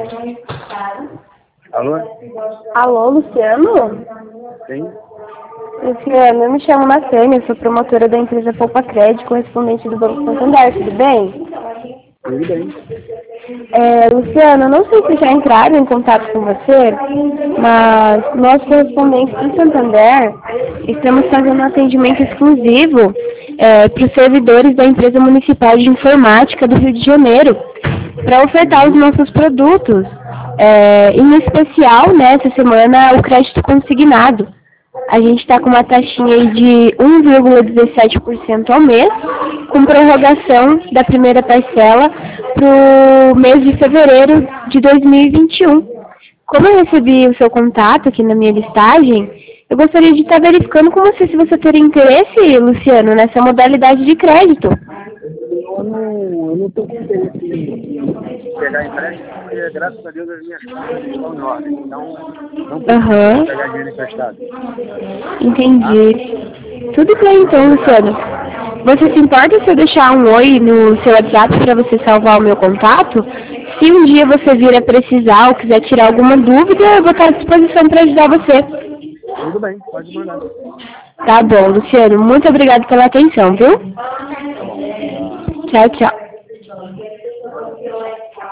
Alô? Alô, Luciano? Sim? Luciano, eu me chamo Natânia, sou promotora da empresa Poupa Crédito, correspondente do Banco Santander, tudo bem? Tudo bem. Luciano, eu não sei se já entraram em contato com você, mas nós, correspondentes do Santander, estamos fazendo um atendimento exclusivo para os servidores da empresa municipal de informática do Rio de Janeiro, para ofertar os nossos produtos. Em especial, nessa semana, o crédito consignado. A gente está com uma taxinha aí de 1,17% ao mês, com prorrogação da primeira parcela para o mês de fevereiro de 2021. Como eu recebi o seu contato aqui na minha listagem, eu gostaria de estar verificando com você se você teria interesse, Luciano, nessa modalidade de crédito. Eu não estou com interesse em pegar empréstimo, porque graças a Deus as minhas contas estão em ordem. Então, não preciso pegar dinheiro emprestado. Entendi. Tudo bem então, Luciano. Você se importa se eu deixar um oi no seu WhatsApp para você salvar o meu contato? Se um dia você vir a precisar ou quiser tirar alguma dúvida, eu vou estar à disposição para ajudar você. Tudo bem, pode mandar. Tá bom, Luciano. Muito obrigado pela atenção, viu? Tá bom. Tchau, tchau.